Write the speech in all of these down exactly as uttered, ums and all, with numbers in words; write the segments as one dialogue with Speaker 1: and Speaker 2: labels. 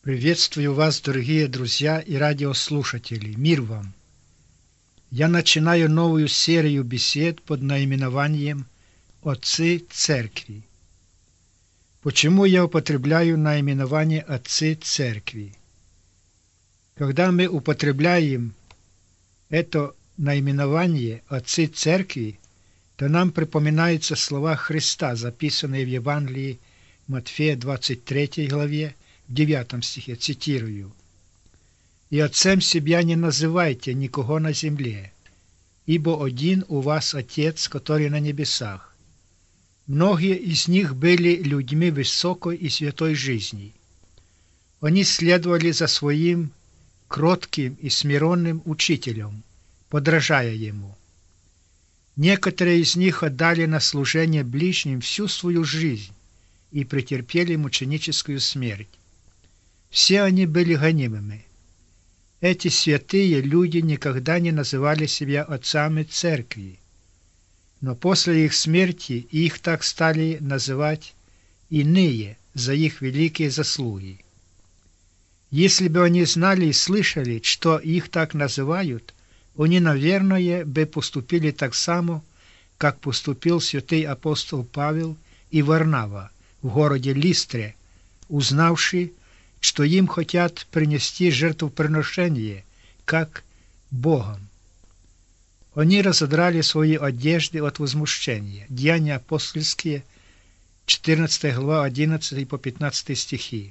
Speaker 1: Приветствую вас, дорогие друзья и радиослушатели. Мир вам! Я начинаю новую серию бесед под наименованием «Отцы Церкви». Почему я употребляю наименование «Отцы Церкви»? Когда мы употребляем это наименование «Отцы Церкви», то нам припоминаются слова Христа, записанные в Евангелии Матфея двадцать третьей главе, в девятом стихе, цитирую: «И отцем себя не называйте никого на земле, ибо один у вас Отец, который на небесах». Многие из них были людьми высокой и святой жизни. Они следовали за своим кротким и смиренным учителем, подражая ему. Некоторые из них отдали на служение ближним всю свою жизнь и претерпели мученическую смерть. Все они были гонимыми. Эти святые люди никогда не называли себя отцами церкви, но после их смерти их так стали называть иные за их великие заслуги. Если бы они знали и слышали, что их так называют, они, наверное, бы поступили так само, как поступил святый апостол Павел и Варнава в городе Листре, узнавший, что им хотят принести жертвоприношение, как Богом. Они разодрали свои одежды от возмущения. Деяния апостольские, четырнадцатая глава, одиннадцатый по пятнадцатый стихи.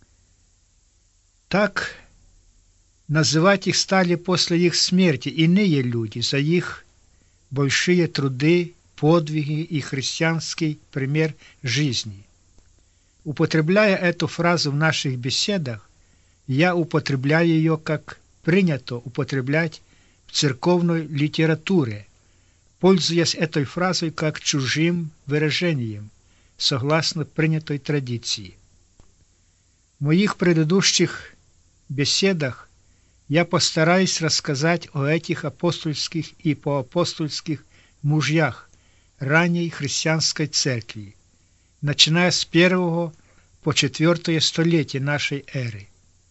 Speaker 1: Так называть их стали после их смерти иные люди за их большие труды, подвиги и христианский пример жизни. Употребляя эту фразу в наших беседах, я употребляю ее, как принято употреблять в церковной литературе, пользуясь этой фразой как чужим выражением, согласно принятой традиции. В моих предыдущих беседах я постараюсь рассказать о этих апостольских и поапостольских мужьях ранней христианской церкви, начиная с первого по четвертое столетие нашей эры.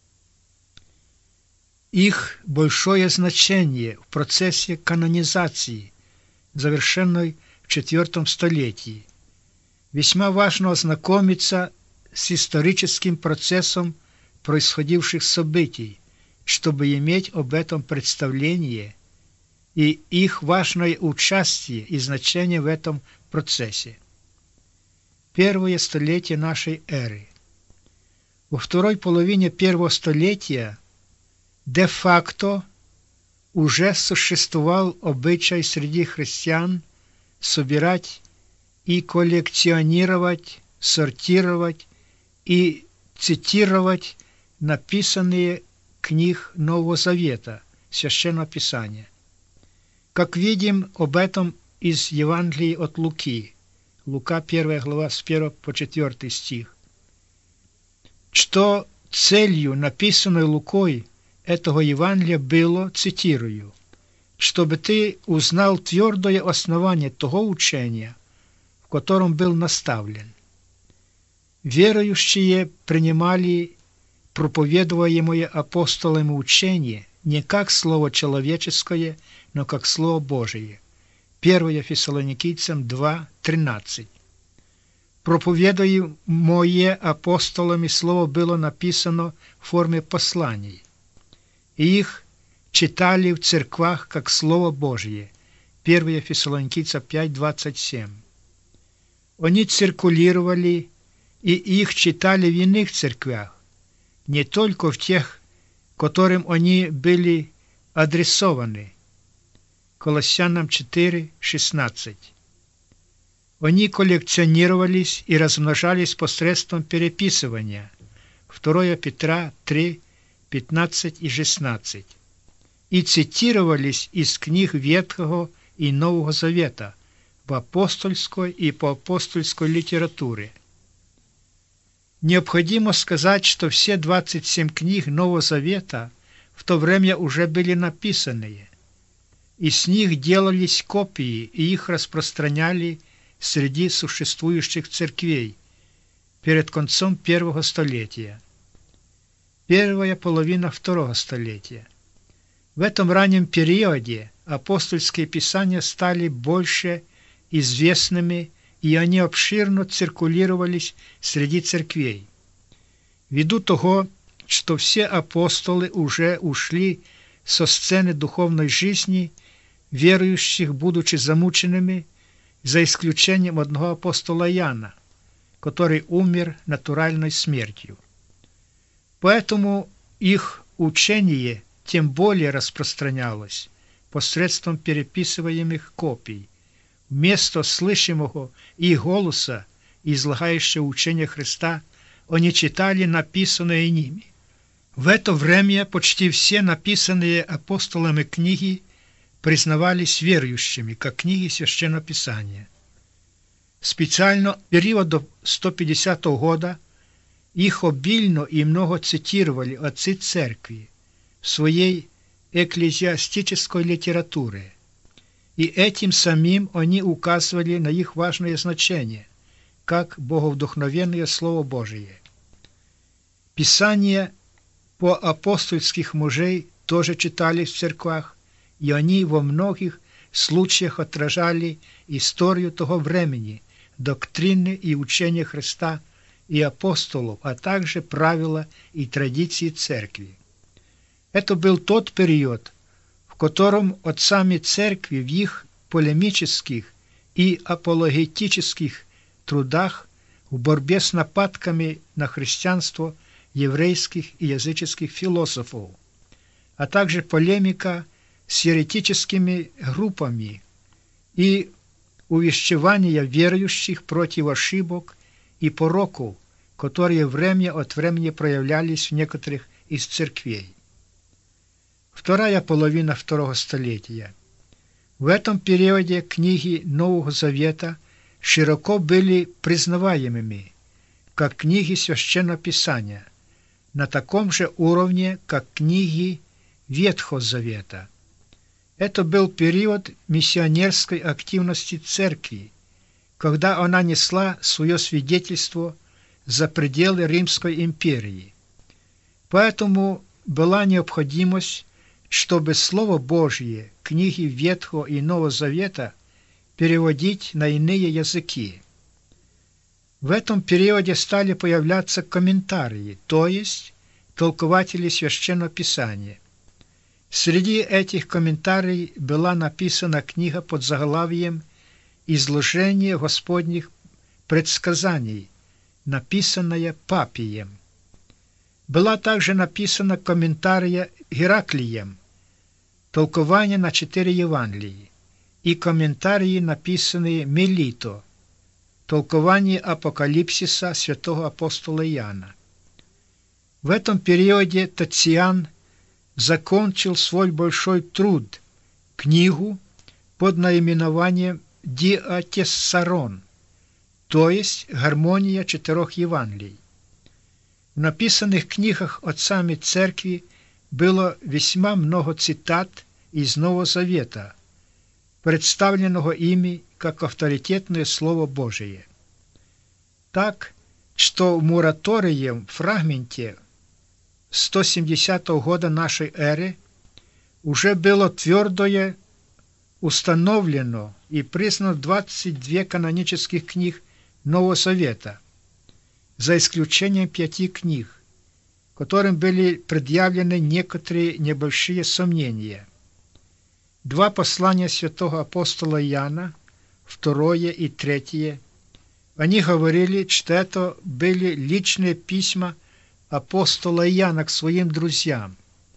Speaker 1: Их большое значение в процессе канонизации, завершенной в четвертом столетии. Весьма важно ознакомиться с историческим процессом происходивших событий, чтобы иметь об этом представление и их важное участие и значение в этом процессе. Первое столетие нашей эры. Во второй половине первого столетия де-факто уже существовал обычай среди христиан собирать и коллекционировать, сортировать и цитировать написанные книг Нового Завета, Священного Писания. Как видим об этом из Евангелия от Луки, Лука первая глава с первого по четвёртый стих, что целью, написанной Лукой, этого Евангелия было, цитирую, «чтобы ты узнал твердое основание того учения, в котором был наставлен». Верующие принимали проповедуемое апостолами учение не как слово человеческое, но как слово Божие. первое Фессалоникийцам два тринадцать. Проповедуемое апостолами слово было написано в форме посланий, и их читали в церквах как слово Божие. первое Фессалоникийцам пять двадцать семь. Они циркулировали, и их читали в иных церквях, не только в тех, которым они были адресованы. Колоссянам четыре шестнадцать. Они коллекционировались и размножались посредством переписывания. второе Петра три пятнадцать и шестнадцать. И цитировались из книг Ветхого и Нового Завета в апостольской и поапостольской литературе. Необходимо сказать, что все двадцать семь книг Нового Завета в то время уже были написанные, и с них делались копии, и их распространяли среди существующих церквей перед концом первого столетия. первая половина второго столетия. В этом раннем периоде апостольские писания стали больше известными, и они обширно циркулировались среди церквей. Ввиду того, что все апостолы уже ушли со сцены духовной жизни, верующих, будучи замученными, за исключением одного апостола Иоанна, который умер натуральной смертью. Поэтому их учение тем более распространялось посредством переписываемых копий. Вместо слышимого их голоса, излагающего учение Христа, они читали написанное ними. В это время почти все написанные апостолами книги признавались верующими, как книги Священного Писания. Специально в период до сто пятидесятого года их обильно и много цитировали отцы церкви в своей экклезиастической литературе, и этим самим они указывали на их важное значение, как боговдохновенное Слово Божие. Писания по апостольских мужей тоже читались в церквах, и они во многих случаях отражали историю того времени, доктрины и учения Христа и апостолов, а также правила и традиции церкви. Это был тот период, в котором отцами церкви в их полемических и апологетических трудах в борьбе с нападками на христианство еврейских и языческих философов, а также полемика с еретическими группами и увещевание верующих против ошибок и пороков, которые время от времени проявлялись в некоторых из церквей. Вторая половина второго столетия. В этом периоде книги Нового Завета широко были признаваемыми, как книги Священного Писания, на таком же уровне, как книги Ветхого Завета. Это был период миссионерской активности церкви, когда она несла свое свидетельство за пределы Римской империи. Поэтому была необходимость, чтобы Слово Божье, книги Ветхого и Нового Завета переводить на иные языки. В этом периоде стали появляться комментарии, то есть толкователи Священного Писания. Среди этих комментариев была написана книга под заглавием «Изложение Господних предсказаний», написанная Папием. Была также написана комментария Гераклием, толкование на четыре Евангелия, и комментарии, написанные Мелито, толкование Апокалипсиса святого апостола Иоанна. В этом периоде Тациан закончил свой большой труд, книгу под наименованием «Диатессарон», то есть «Гармония четырех Евангелий». В написанных книгах отцами церкви было весьма много цитат из Нового Завета, представленного ими как авторитетное Слово Божие. Так, что в Мураторием фрагменте сто семидесятого года нашей эры уже было твердое установлено и признано двадцать две канонических книг Нового Завета, за исключением пяти книг, которым были предъявлены некоторые небольшие сомнения. Два послания святого апостола Иоанна, второе и третье, они говорили, что это были личные письма апостола Иоанна к своим друзьям.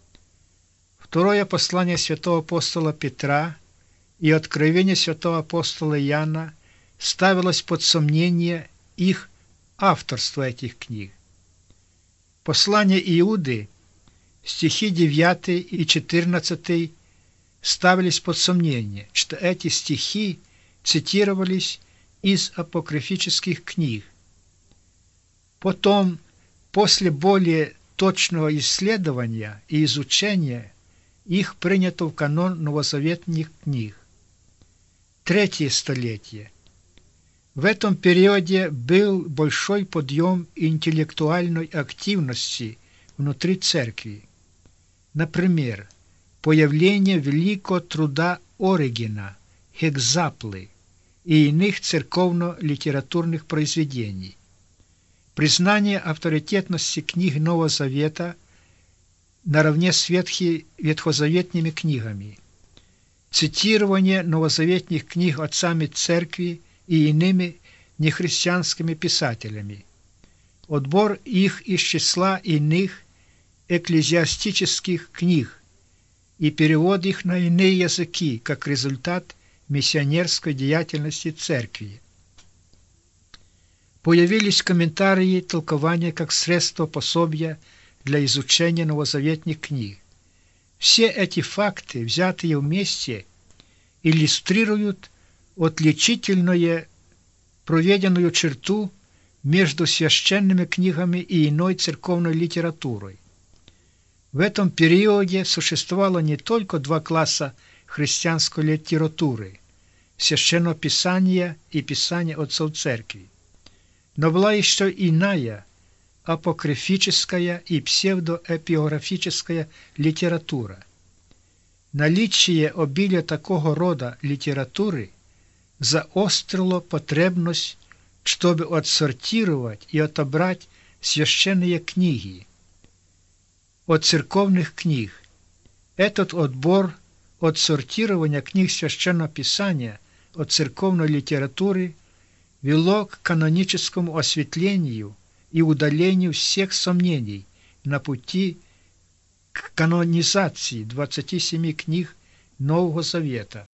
Speaker 1: Второе послание святого апостола Петра и откровение святого апостола Иоанна ставилось под сомнение их авторство этих книг. Послание Иуды, стихи девятый и четырнадцатый, ставились под сомнение, что эти стихи цитировались из апокрифических книг. Потом, после более точного исследования и изучения, их принято в канон новозаветных книг. Третье столетие. В этом периоде был большой подъем интеллектуальной активности в внутри церкви. Например, появление великого труда Оригена, Гекзаплы и иных церковно-литературных произведений, признание авторитетности книг Нового Завета наравне с ветхи, ветхозаветными книгами, цитирование новозаветных книг отцами церкви и иными нехристианскими писателями, отбор их из числа иных экклезиастических книг и перевод их на иные языки как результат миссионерской деятельности церкви. Появились комментарии и толкования как средство пособия для изучения новозаветных книг. Все эти факты, взятые вместе, иллюстрируют отличительную проведенную черту между священными книгами и иной церковной литературой. В этом периоде существовало не только два класса христианской литературы – Священного Писания и Писания отцов церкви, но была еще иная – апокрифическая и псевдоэпиграфическая литература. Наличие обилия такого рода литературы заострило потребность, чтобы отсортировать и отобрать священные книги от церковных книг. Этот отбор, отсортирование книг Священного Писания от церковной литературы вело к каноническому осветлению и удалению всех сомнений на пути к канонизации двадцати семи книг Нового Завета.